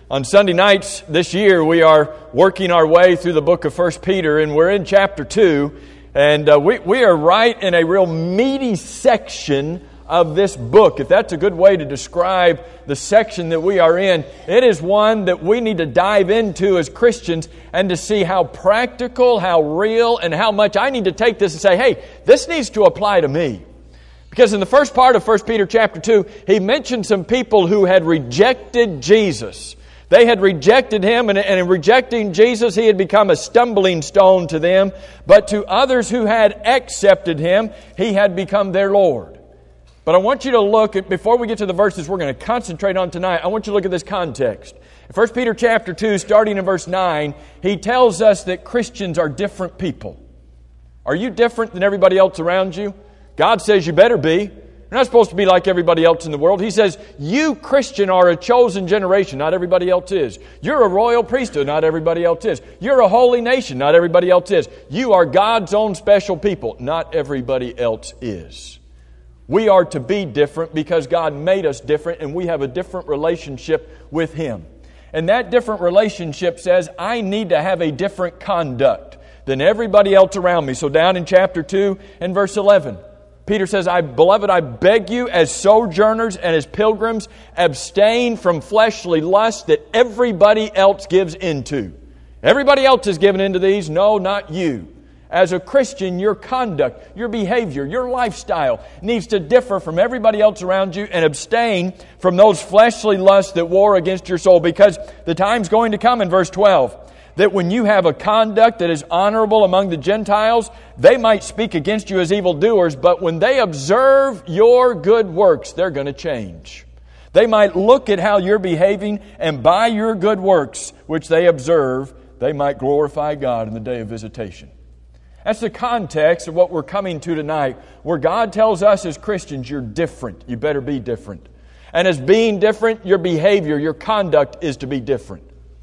On Sunday nights this year, we are working our way through the book of 1 Peter, and we're in chapter 2, and we are right in a real meaty section of this book. If that's a good way to describe the section that we are in, it is one that we need to dive into as Christians and to see how practical, how real, and how much I need to take this and say, hey, this needs to apply to me. Because in the first part of 1 Peter chapter 2, he mentioned some people who had rejected Jesus. They had rejected Him, and in rejecting Jesus, He had become a stumbling stone to them. But to others who had accepted Him, He had become their Lord. But I want you to look at, before we get to the verses we're going to concentrate on tonight, I want you to look at this context. In 1 Peter chapter 2, starting in verse 9, he tells us that Christians are different people. Are you different than everybody else around you? God says you better be. You're not supposed to be like everybody else in the world. He says, you, Christian, are a chosen generation. Not everybody else is. You're a royal priesthood. Not everybody else is. You're a holy nation. Not everybody else is. You are God's own special people. Not everybody else is. We are to be different because God made us different, and we have a different relationship with Him. And that different relationship says, I need to have a different conduct than everybody else around me. So down in chapter 2 and verse 11, Peter says, Beloved, I beg you as sojourners and as pilgrims, abstain from fleshly lusts that everybody else gives into. Everybody else is given into these. No, not you. As a Christian, your conduct, your behavior, your lifestyle needs to differ from everybody else around you, and abstain from those fleshly lusts that war against your soul, because the time's going to come in verse 12 that when you have a conduct that is honorable among the Gentiles, they might speak against you as evildoers, but when they observe your good works, they're going to change. They might look at how you're behaving, and by your good works, which they observe, they might glorify God in the day of visitation. That's the context of what we're coming to tonight, where God tells us as Christians, you're different. You better be different. And as being different, your behavior, your conduct is to be different.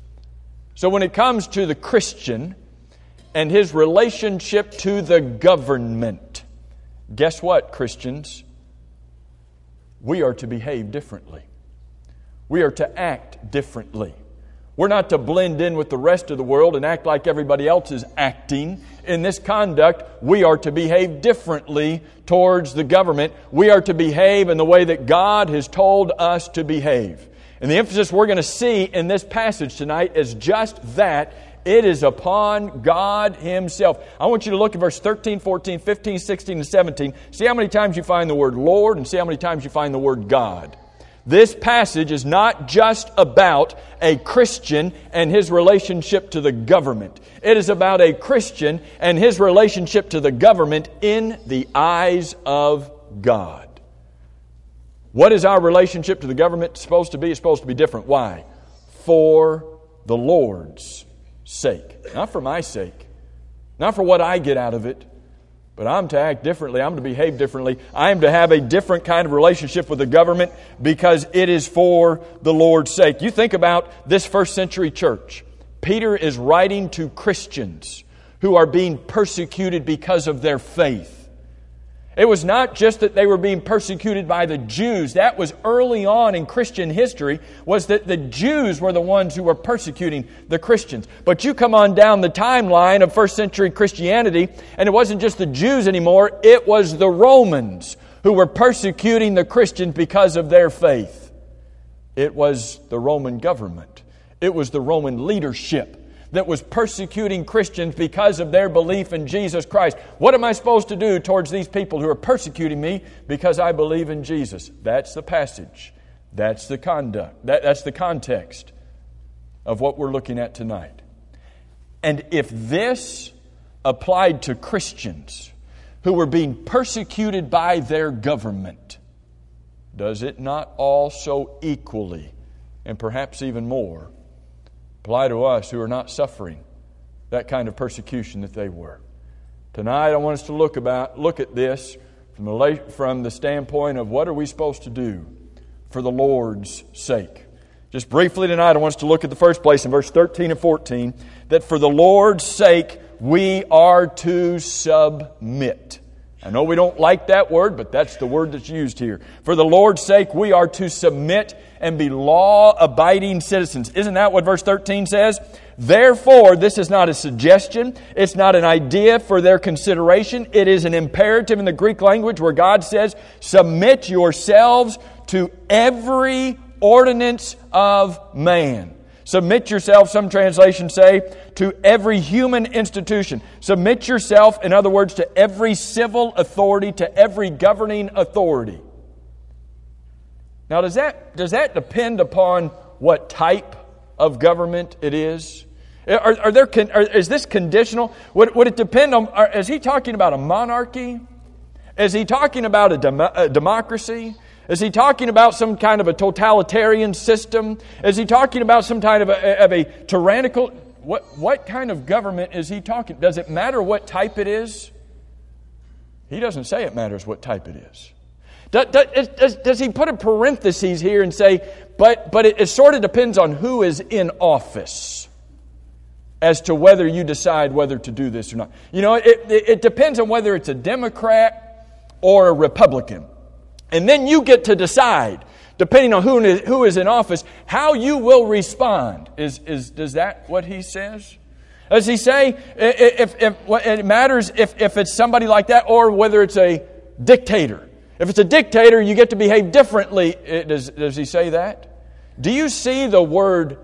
So when it comes to the Christian and his relationship to the government, guess what, Christians? We are to behave differently. We are to act differently. We're not to blend in with the rest of the world and act like everybody else is acting. In this conduct, we are to behave differently towards the government. We are to behave in the way that God has told us to behave. And the emphasis we're going to see in this passage tonight is just that. It is upon God Himself. I want you to look at verse 13, 14, 15, 16, and 17. See how many times you find the word Lord, and see how many times you find the word God. This passage is not just about a Christian and his relationship to the government. It is about a Christian and his relationship to the government in the eyes of God. What is our relationship to the government supposed to be? It's supposed to be different. Why? For the Lord's sake. Not for my sake. Not for what I get out of it. But I'm to act differently. I'm to behave differently. I am to have a different kind of relationship with the government because it is for the Lord's sake. You think about this first century church. Peter is writing to Christians who are being persecuted because of their faith. It was not just that they were being persecuted by the Jews. That was early on in Christian history, was that the Jews were the ones who were persecuting the Christians. But you come on down the timeline of first century Christianity, and it wasn't just the Jews anymore, it was the Romans who were persecuting the Christians because of their faith. It was the Roman government. It was the Roman leadership that was persecuting Christians because of their belief in Jesus Christ. What am I supposed to do towards these people who are persecuting me because I believe in Jesus? That's the passage. That's the conduct. That's the context of what we're looking at tonight. And if this applied to Christians who were being persecuted by their government, does it not also equally, and perhaps even more, apply to us who are not suffering that kind of persecution that they were? Tonight I want us to look at this from the standpoint of what are we supposed to do for the Lord's sake. Just briefly tonight I want us to look at the first place in verse 13 and 14, that for the Lord's sake we are to submit. I know we don't like that word, but that's the word that's used here. For the Lord's sake, we are to submit and be law-abiding citizens. Isn't that what verse 13 says? Therefore, this is not a suggestion. It's not an idea for their consideration. It is an imperative in the Greek language where God says, submit yourselves to every ordinance of man. Submit yourself, some translations say, to every human institution. Submit yourself, in other words, to every civil authority, to every governing authority. Now, does that depend upon what type of government it is? Is this conditional? Would it depend on, is he talking about a monarchy? Is he talking about a democracy? Is he talking about some kind of a totalitarian system? Is he talking about some kind of a tyrannical... What kind of government is he talking? Does it matter what type it is? He doesn't say it matters what type it is. Does he put a parenthesis here and say, but it sort of depends on who is in office as to whether you decide whether to do this or not? You know, it depends on whether it's a Democrat or a Republican. And then you get to decide, depending on who is in office, how you will respond. Does that what he says? Does he say if it matters if it's somebody like that or whether it's a dictator? If it's a dictator, you get to behave differently. Does he say that? Do you see the word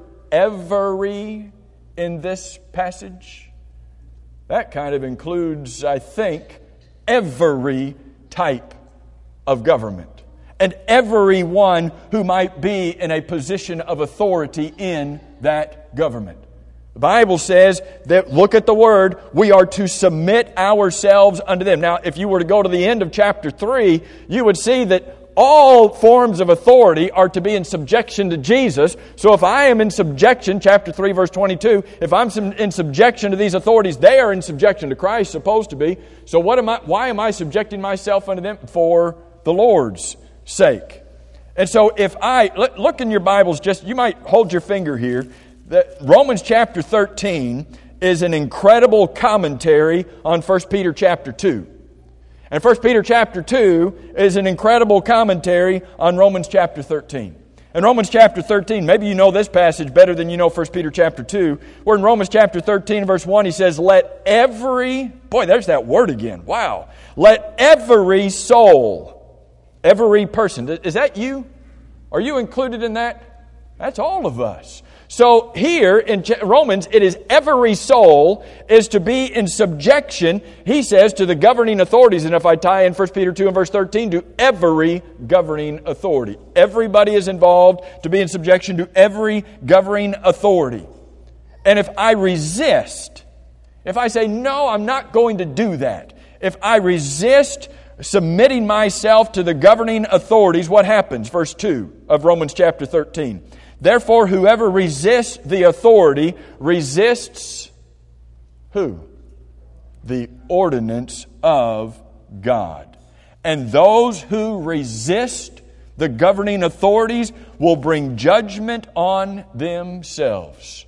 every in this passage? That kind of includes, I think, every type of government and everyone who might be in a position of authority in that government. The Bible says that, look at the word, we are to submit ourselves unto them. Now, if you were to go to the end of chapter 3, you would see that all forms of authority are to be in subjection to Jesus. So if I am in subjection, chapter 3, verse 22, if I'm in subjection to these authorities, they are in subjection to Christ, supposed to be. So why am I subjecting myself unto them? For the Lord's sake. And so if look in your Bibles, you might hold your finger here. Romans chapter 13 is an incredible commentary on 1 Peter chapter 2. And 1 Peter chapter 2 is an incredible commentary on Romans chapter 13. In Romans chapter 13, maybe you know this passage better than you know 1 Peter chapter 2, where in Romans chapter 13 verse 1 he says, let every, boy, there's that word again, wow. Let every soul, every person, is that you? Are you included in that? That's all of us. So here in Romans, it is every soul is to be in subjection, he says, to the governing authorities. And if I tie in 1 Peter 2 and verse 13, to every governing authority. Everybody is involved to be in subjection to every governing authority. And if I resist, if I say, no, I'm not going to do that. If I resist submitting myself to the governing authorities, what happens? Verse 2 of Romans chapter 13. Therefore, whoever resists the authority resists who? The ordinance of God. And those who resist the governing authorities will bring judgment on themselves.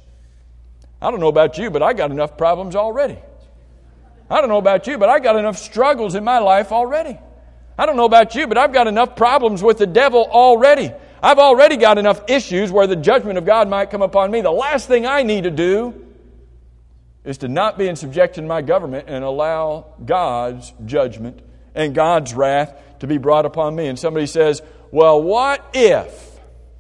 I don't know about you, but I got enough problems already. I don't know about you, but I got enough struggles in my life already. I don't know about you, but I've got enough problems with the devil already. I've already got enough issues where the judgment of God might come upon me. The last thing I need to do is to not be in subjection to my government and allow God's judgment and God's wrath to be brought upon me. And somebody says, well, what if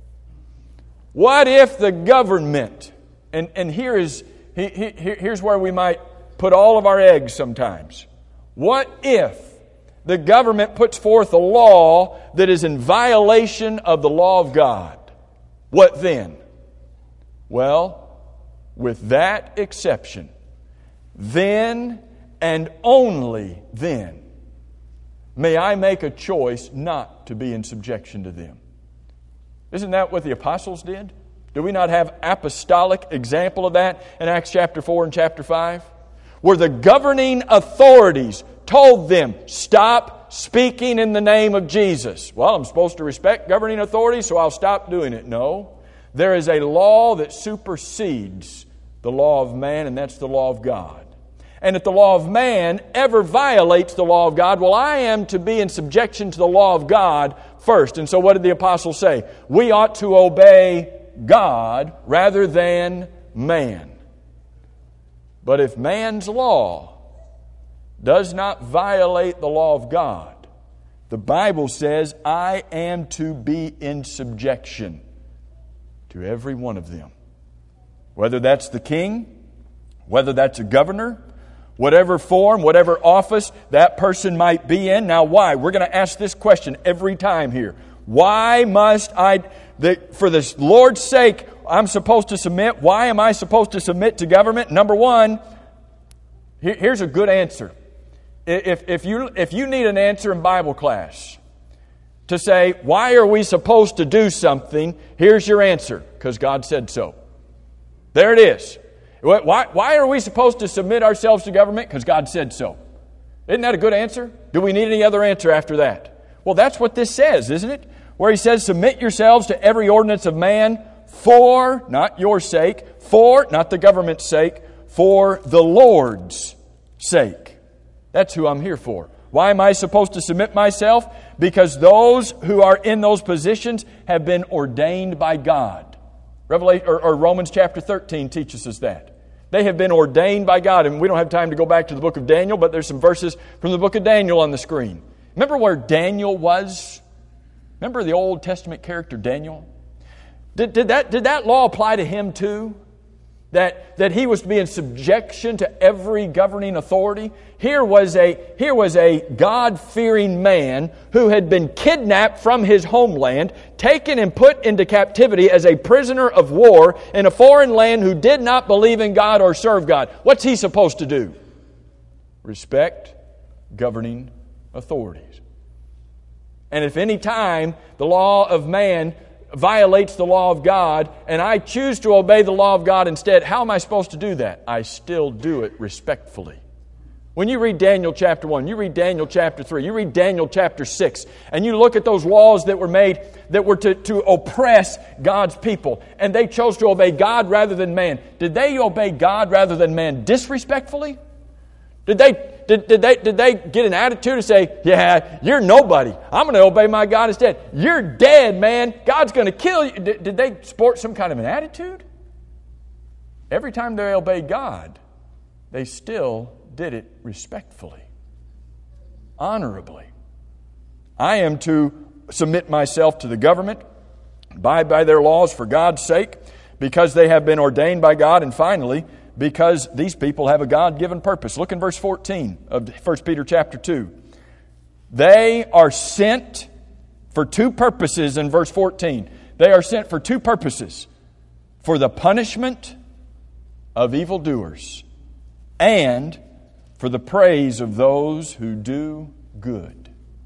the government, and here's where we might put all of our eggs sometimes. What if the government puts forth a law that is in violation of the law of God? What then? Well, with that exception, then and only then may I make a choice not to be in subjection to them. Isn't that what the apostles did? Do we not have apostolic example of that in Acts chapter 4 and chapter 5? Where the governing authorities told them, stop speaking in the name of Jesus. Well, I'm supposed to respect governing authorities, so I'll stop doing it. No. There is a law that supersedes the law of man, and that's the law of God. and if the law of man ever violates the law of God, well, I am to be in subjection to the law of God first. And so what did the apostle say? We ought to obey God rather than man. But if man's law does not violate the law of God, the Bible says I am to be in subjection to every one of them. Whether that's the king, whether that's a governor, whatever form, whatever office that person might be in. Now why? We're going to ask this question every time here. Why must for the Lord's sake, I'm supposed to submit? Why am I supposed to submit to government? Number one, here's a good answer. If you need an answer in Bible class to say, why are we supposed to do something? Here's your answer. Because God said so. There it is. Why are we supposed to submit ourselves to government? Because God said so. Isn't that a good answer? Do we need any other answer after that? Well, that's what this says, isn't it? Where he says, submit yourselves to every ordinance of man for, not your sake, for, not the government's sake, for the Lord's sake. That's who I'm here for. Why am I supposed to submit myself? Because those who are in those positions have been ordained by God. Romans chapter 13 teaches us that. They have been ordained by God. And we don't have time to go back to the book of Daniel, but there's some verses from the book of Daniel on the screen. Remember where Daniel was? Remember the Old Testament character Daniel? Did that law apply to him too? That he was to be in subjection to every governing authority? Here was a God-fearing man who had been kidnapped from his homeland, taken and put into captivity as a prisoner of war in a foreign land who did not believe in God or serve God. What's he supposed to do? Respect governing authorities. And if any time the law of man violates the law of God, and I choose to obey the law of God instead, how am I supposed to do that? I still do it respectfully. When you read Daniel chapter 1, you read Daniel chapter 3, you read Daniel chapter 6, and you look at those laws that were made that were to oppress God's people, and they chose to obey God rather than man. Did they obey God rather than man disrespectfully? Did they get an attitude to say, yeah, you're nobody. I'm going to obey my God instead. You're dead, man. God's going to kill you. Did they sport some kind of an attitude? Every time they obeyed God, they still did it respectfully, honorably. I am to submit myself to the government, abide by their laws for God's sake, because they have been ordained by God, and finally, because these people have a God-given purpose. Look in verse 14 of 1 Peter chapter 2. They are sent for two purposes in verse 14. They are sent for two purposes. For the punishment of evildoers and for the praise of those who do good.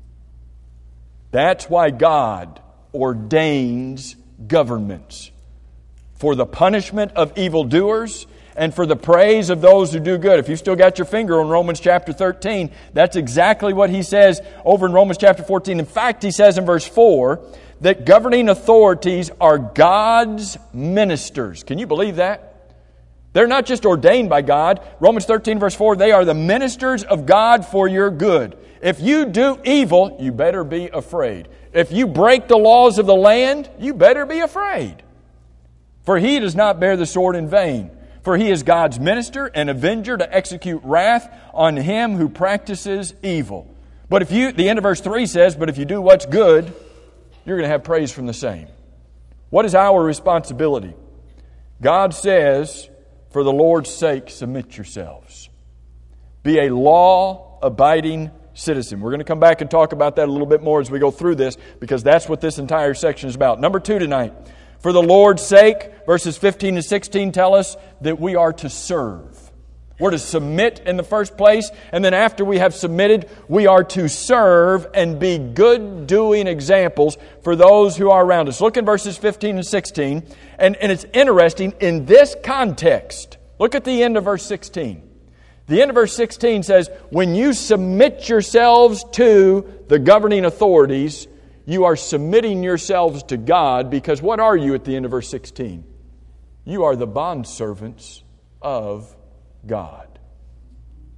That's why God ordains governments. For the punishment of evildoers and for the praise of those who do good. If you've still got your finger on Romans chapter 13, that's exactly what he says over in Romans chapter 14. In fact, he says in verse 4 that governing authorities are God's ministers. Can you believe that? They're not just ordained by God. Romans 13 verse 4, they are the ministers of God for your good. If you do evil, you better be afraid. If you break the laws of the land, you better be afraid. For he does not bear the sword in vain. For he is God's minister and avenger to execute wrath on him who practices evil. But if you, the end of verse 3 says, but if you do what's good, you're going to have praise from the same. What is our responsibility? God says, for the Lord's sake, submit yourselves. Be a law-abiding citizen. We're going to come back and talk about that a little bit more as we go through this, because that's what this entire section is about. Number 2 tonight. For the Lord's sake, verses 15 and 16 tell us that we are to serve. We're to submit in the first place, and then after we have submitted, we are to serve and be good-doing examples for those who are around us. Look in verses 15 and 16, and it's interesting in this context. Look at the end of verse 16. The end of verse 16 says, when you submit yourselves to the governing authorities, you are submitting yourselves to God, because what are you at the end of verse 16? You are the bondservants of God.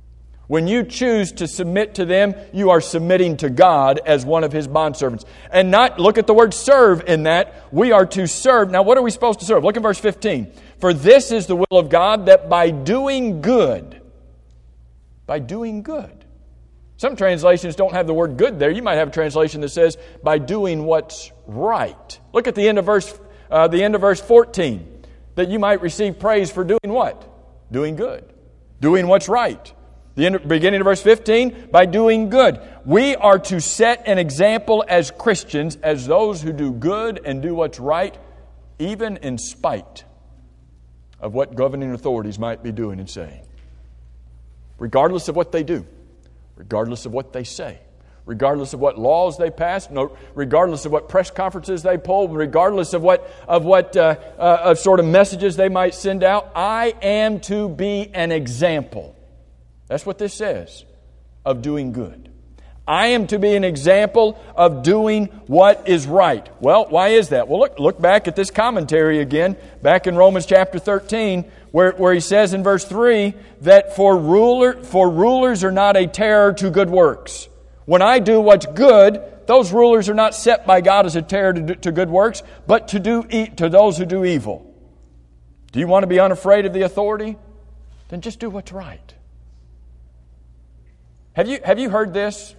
When you choose to submit to them, you are submitting to God as one of His bondservants. And not, look at the word serve in that. We are to serve. Now, what are we supposed to serve? Look at verse 15. For this is the will of God, that by doing good. Some translations don't have the word good there. You might have a translation that says, by doing what's right. Look at the end of verse 14. That you might receive praise for doing what? Doing good. Doing what's right. The beginning of verse 15, by doing good. We are to set an example as Christians, as those who do good and do what's right, even in spite of what governing authorities might be doing and saying. Regardless of what they do, regardless of what they say, regardless of what laws they pass, regardless of what press conferences they pull, regardless of what sort of messages they might send out, I am to be an example. That's what this says, of doing good. I am to be an example of doing what is right. Well, why is that? Well, look back at this commentary again, back in Romans chapter 13, where he says in verse 3 that for rulers are not a terror to good works. When I do what's good, those rulers are not set by God as a terror to good works, but to those who do evil. Do you want to be unafraid of the authority? Then just do what's right. Have you heard this?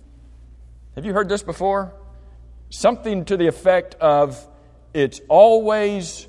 Have you heard this before? Something to the effect of, it's always,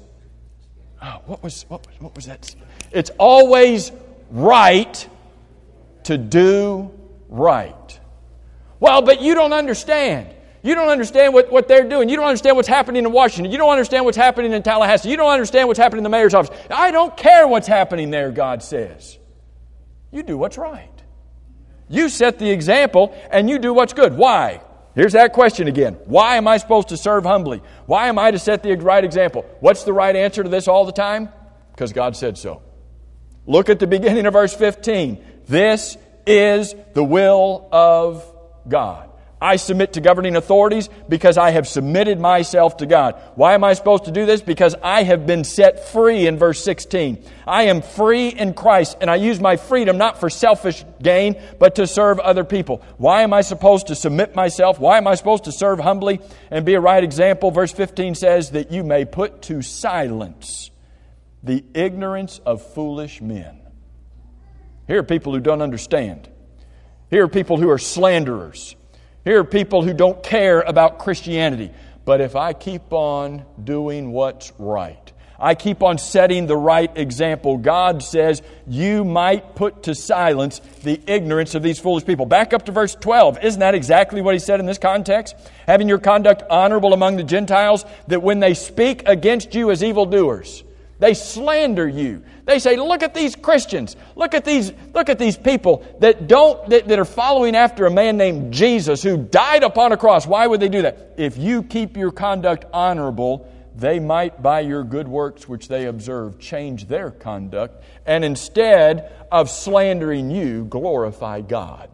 what was that? It's always right to do right. Well, but you don't understand. You don't understand what they're doing. You don't understand what's happening in Washington. You don't understand what's happening in Tallahassee. You don't understand what's happening in the mayor's office. I don't care what's happening there, God says. You do what's right. You set the example and you do what's good. Why? Here's that question again. Why am I supposed to serve humbly? Why am I to set the right example? What's the right answer to this all the time? Because God said so. Look at the beginning of verse 15. This is the will of God. I submit to governing authorities because I have submitted myself to God. Why am I supposed to do this? Because I have been set free in verse 16. I am free in Christ, and I use my freedom not for selfish gain, but to serve other people. Why am I supposed to submit myself? Why am I supposed to serve humbly and be a right example? Verse 15 says that you may put to silence the ignorance of foolish men. Here are people who don't understand. Here are people who are slanderers. Here are people who don't care about Christianity. But if I keep on doing what's right, I keep on setting the right example, God says you might put to silence the ignorance of these foolish people. Back up to verse 12. Isn't that exactly what he said in this context? Having your conduct honorable among the Gentiles, that when they speak against you as evildoers, they slander you. They say, look at these Christians. Look at these people that are following after a man named Jesus who died upon a cross. Why would they do that? If you keep your conduct honorable, they might, by your good works which they observe, change their conduct, and instead of slandering you, glorify God.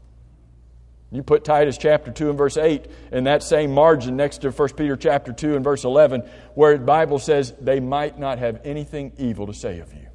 You put Titus chapter 2 and verse 8 in that same margin next to 1 Peter chapter 2 and verse 11, where the Bible says they might not have anything evil to say of you.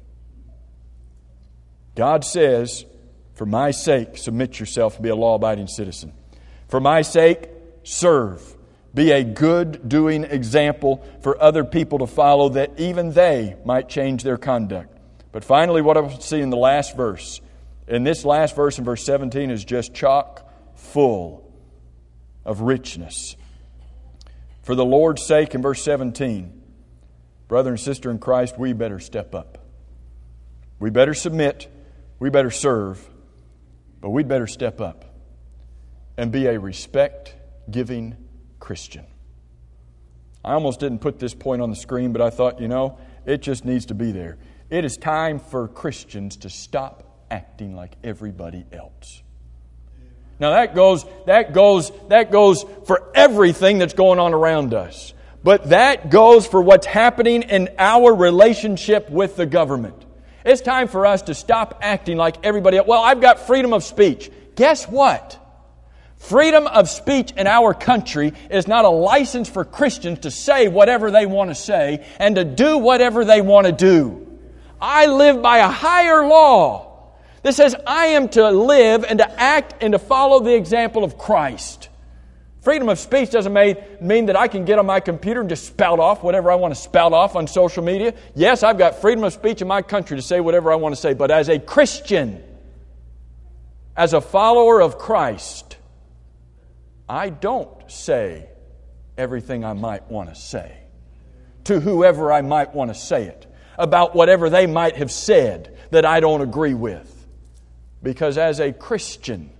God says, for my sake, submit yourself and be a law-abiding citizen. For my sake, serve. Be a good-doing example for other people to follow, that even they might change their conduct. But finally, what I see in the last verse, in this last verse in verse 17, is just chock full of richness. For the Lord's sake, in verse 17, brother and sister in Christ, we better step up. We better submit. We better serve. But we'd better step up and be a respect-giving Christian. I almost didn't put this point on the screen, but I thought, it just needs to be there. It is time for Christians to stop acting like everybody else. Now that goes for everything that's going on around us. But that goes for what's happening in our relationship with the government. It's time for us to stop acting like everybody else. Well, I've got freedom of speech. Guess what? Freedom of speech in our country is not a license for Christians to say whatever they want to say and to do whatever they want to do. I live by a higher law This says, I am to live and to act and to follow the example of Christ. Freedom of speech doesn't mean that I can get on my computer and just spout off whatever I want to spout off on social media. Yes, I've got freedom of speech in my country to say whatever I want to say. But as a Christian, as a follower of Christ, I don't say everything I might want to say to whoever I might want to say it about whatever they might have said that I don't agree with. Because as a Christian,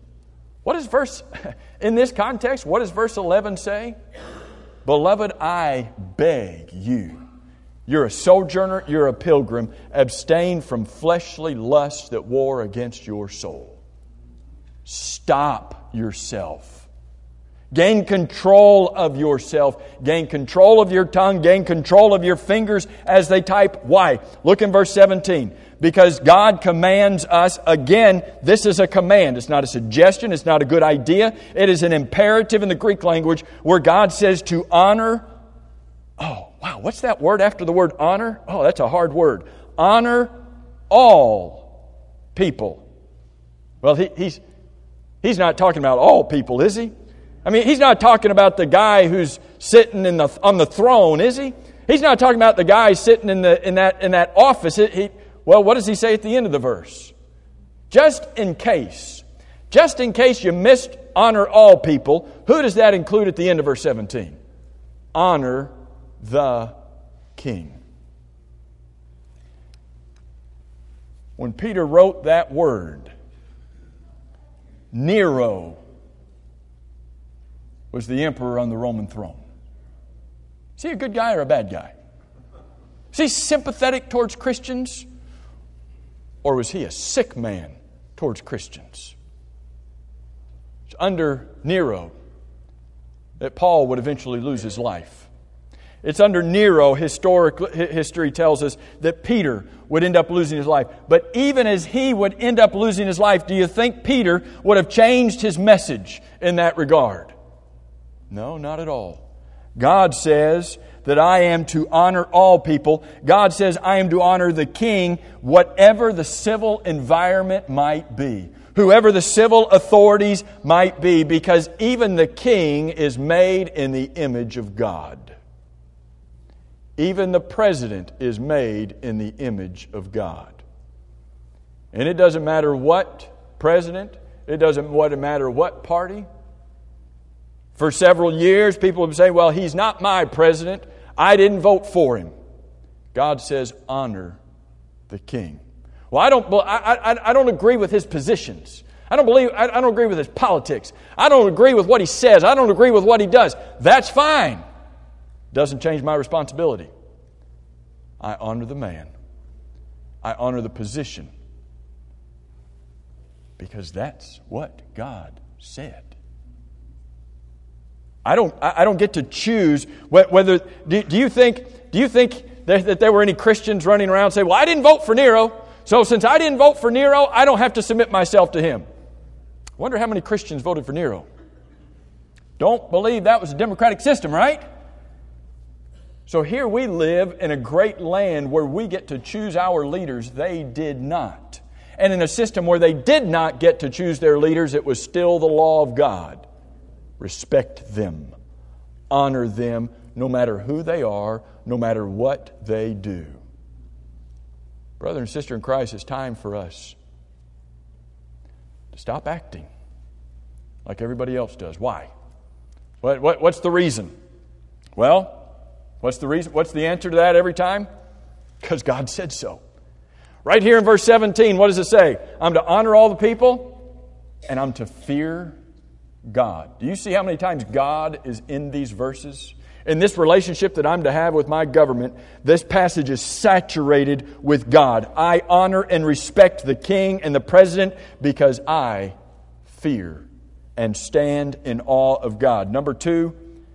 in this context, what does verse 11 say? Beloved, I beg you. You're a sojourner, you're a pilgrim. Abstain from fleshly lusts that war against your soul. Stop yourself. Gain control of yourself. Gain control of your tongue. Gain control of your fingers as they type. Why? Look in verse 17. Because God commands us, again, this is a command. It's not a suggestion. It's not a good idea. It is an imperative in the Greek language where God says to honor. Oh, wow. What's that word after the word honor? Oh, that's a hard word. Honor all people. Well, he's not talking about all people, is he? I mean, he's not talking about the guy who's sitting on the throne, is he? He's not talking about the guy sitting in that office. Well, what does he say at the end of the verse? Just in case you missed honor all people, who does that include at the end of verse 17? Honor the king. When Peter wrote that word, Nero was the emperor on the Roman throne. Is he a good guy or a bad guy? Is he sympathetic towards Christians? Or was he a sick man towards Christians? It's under Nero that Paul would eventually lose his life. It's under Nero, history tells us, that Peter would end up losing his life. But even as he would end up losing his life, do you think Peter would have changed his message in that regard? No, not at all. God says that I am to honor all people. God says I am to honor the king, whatever the civil environment might be, whoever the civil authorities might be, because even the king is made in the image of God. Even the president is made in the image of God. And it doesn't matter what president, it doesn't matter what party. For several years, people have been saying, well, he's not my president. I didn't vote for him. God says, honor the king. Well, I don't agree with his positions. I don't agree with his politics. I don't agree with what he says. I don't agree with what he does. That's fine. Doesn't change my responsibility. I honor the man. I honor the position. Because that's what God said. I don't get to choose whether. Do you think that there were any Christians running around saying, well, I didn't vote for Nero, so since I didn't vote for Nero, I don't have to submit myself to him. I wonder how many Christians voted for Nero. Don't believe that was a democratic system, right? So here we live in a great land where we get to choose our leaders. They did not. And in a system where they did not get to choose their leaders, it was still the law of God. Respect them. Honor them no matter who they are, no matter what they do. Brother and sister in Christ, it's time for us to stop acting like everybody else does. Why? What's the reason? Well, what's the reason? What's the answer to that every time? Because God said so. Right here in verse 17, what does it say? I'm to honor all the people and I'm to fear God. Do you see how many times God is in these verses? In this relationship that I'm to have with my government, this passage is saturated with God. I honor and respect the king and the president because I fear and stand in awe of God. Number 2,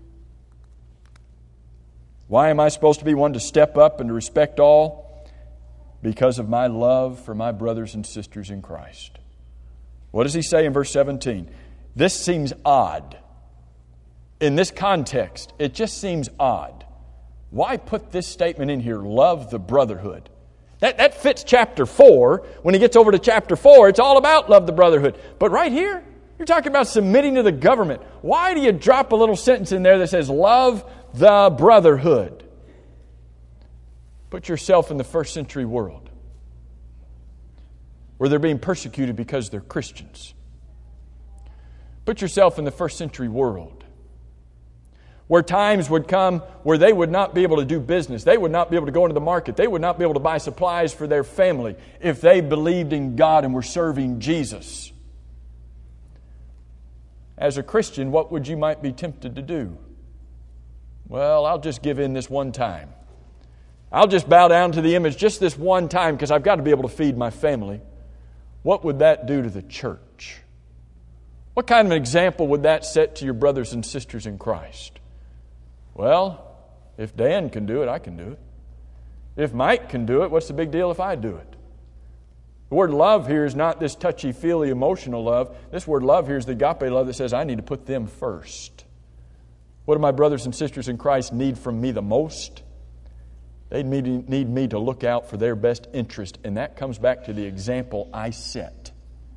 why am I supposed to be one to step up and to respect all? Because of my love for my brothers and sisters in Christ. What does he say in verse 17? This seems odd. In this context, it just seems odd. Why put this statement in here, love the brotherhood? That fits chapter 4. When he gets over to chapter 4, it's all about love the brotherhood. But right here, you're talking about submitting to the government. Why do you drop a little sentence in there that says, love the brotherhood? Put yourself in the first century world, where they're being persecuted because they're Christians. Put yourself in the first century world, where times would come where they would not be able to do business. They would not be able to go into the market. They would not be able to buy supplies for their family if they believed in God and were serving Jesus. As a Christian, what would you might be tempted to do? Well, I'll just give in this one time. I'll just bow down to the image just this one time because I've got to be able to feed my family. What would that do to the church? What kind of an example would that set to your brothers and sisters in Christ? Well, if Dan can do it, I can do it. If Mike can do it, what's the big deal if I do it? The word love here is not this touchy-feely emotional love. This word love here is the agape love that says, I need to put them first. What do my brothers and sisters in Christ need from me the most? They need me to look out for their best interest, and that comes back to the example I set.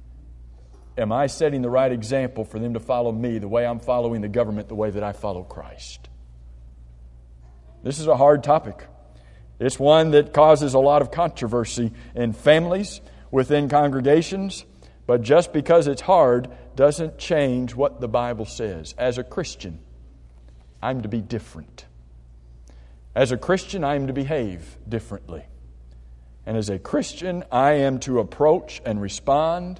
Am I setting the right example for them to follow me the way I'm following the government, the way that I follow Christ? This is a hard topic. It's one that causes a lot of controversy in families, within congregations, but just because it's hard doesn't change what the Bible says. As a Christian, I'm to be different. As a Christian, I am to behave differently. And as a Christian, I am to approach and respond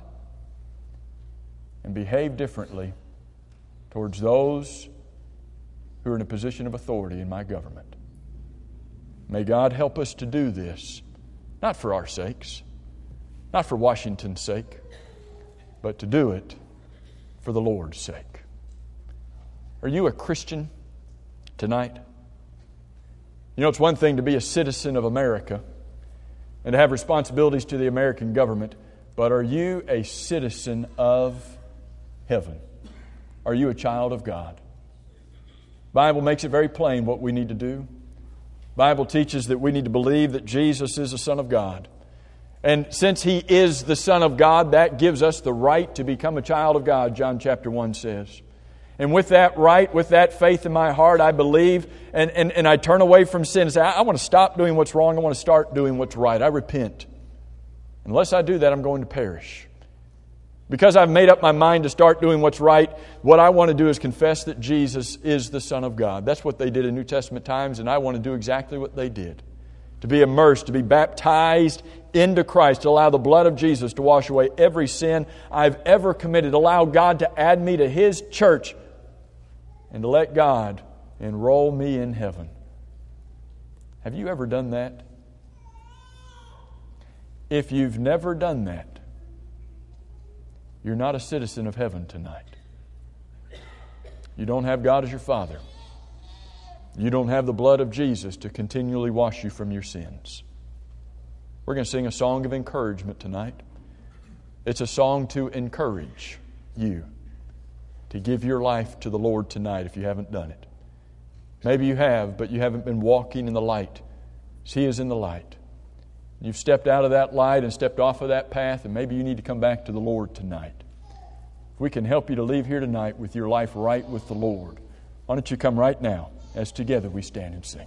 and behave differently towards those who are in a position of authority in my government. May God help us to do this, not for our sakes, not for Washington's sake, but to do it for the Lord's sake. Are you a Christian tonight? You know, it's one thing to be a citizen of America and to have responsibilities to the American government, but are you a citizen of heaven? Are you a child of God? The Bible makes it very plain what we need to do. The Bible teaches that we need to believe that Jesus is the Son of God. And since He is the Son of God, that gives us the right to become a child of God, John chapter 1 says. And with that right, with that faith in my heart, I believe and I turn away from sin and say, I want to stop doing what's wrong. I want to start doing what's right. I repent. Unless I do that, I'm going to perish. Because I've made up my mind to start doing what's right, what I want to do is confess that Jesus is the Son of God. That's what they did in New Testament times, and I want to do exactly what they did. To be immersed, to be baptized into Christ, to allow the blood of Jesus to wash away every sin I've ever committed. Allow God to add me to His church and to let God enroll me in heaven. Have you ever done that? If you've never done that, you're not a citizen of heaven tonight. You don't have God as your Father. You don't have the blood of Jesus to continually wash you from your sins. We're going to sing a song of encouragement tonight. It's a song to encourage you to give your life to the Lord tonight if you haven't done it. Maybe you have, but you haven't been walking in the light. He is in the light. You've stepped out of that light and stepped off of that path, and maybe you need to come back to the Lord tonight. If we can help you to leave here tonight with your life right with the Lord, why don't you come right now as together we stand and sing.